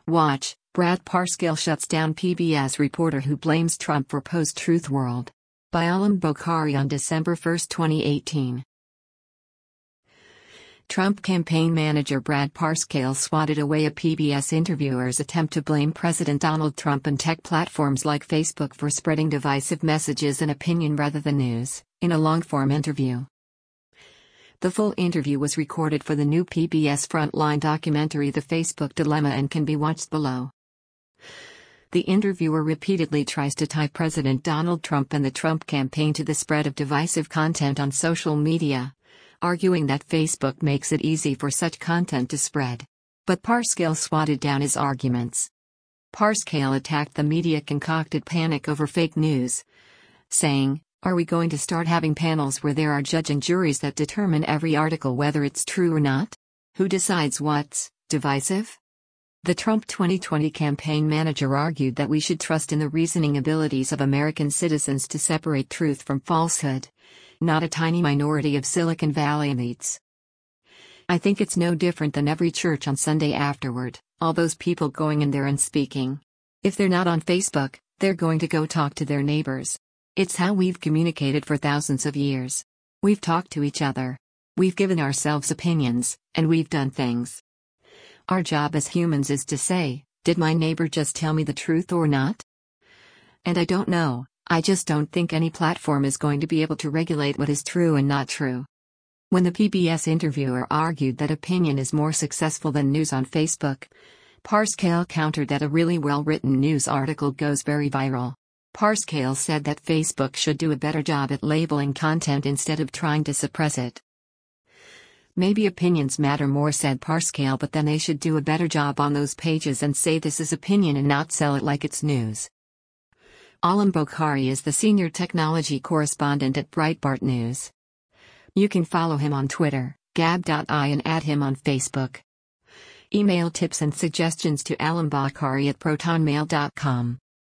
Watch, Brad Parscale shuts down PBS reporter who blames Trump for post-truth world. By Alam Bokhari on December 1, 2018. Trump campaign manager Brad Parscale swatted away a PBS interviewer's attempt to blame President Donald Trump and tech platforms like Facebook for spreading divisive messages and opinion rather than news, in a long-form interview. The full interview was recorded for the new PBS Frontline documentary The Facebook Dilemma and can be watched below. The interviewer repeatedly tries to tie President Donald Trump and the Trump campaign to the spread of divisive content on social media, arguing that Facebook makes it easy for such content to spread. But Parscale swatted down his arguments. Parscale attacked the media-concocted panic over fake news, saying, "Are we going to start having panels where there are judge and juries that determine every article whether it's true or not? Who decides what's divisive?" The Trump 2020 campaign manager argued that we should trust in the reasoning abilities of American citizens to separate truth from falsehood, not a tiny minority of Silicon Valley elites. "I think it's no different than every church on Sunday afterward, all those people going in there and speaking. If they're not on Facebook, they're going to go talk to their neighbors. It's how we've communicated for thousands of years. We've talked to each other. We've given ourselves opinions, and we've done things. Our job as humans is to say, did my neighbor just tell me the truth or not? And I don't know. I just don't think any platform is going to be able to regulate what is true and not true." When the PBS interviewer argued that opinion is more successful than news on Facebook, Parscale countered that a really well-written news article goes very viral. Parscale said that Facebook should do a better job at labeling content instead of trying to suppress it. "Maybe opinions matter more," said Parscale, "but then they should do a better job on those pages and say this is opinion and not sell it like it's news." Alam Bokhari is the senior technology correspondent at Breitbart News. You can follow him on Twitter, gab.i, and add him on Facebook. Email tips and suggestions to alambokhari@protonmail.com.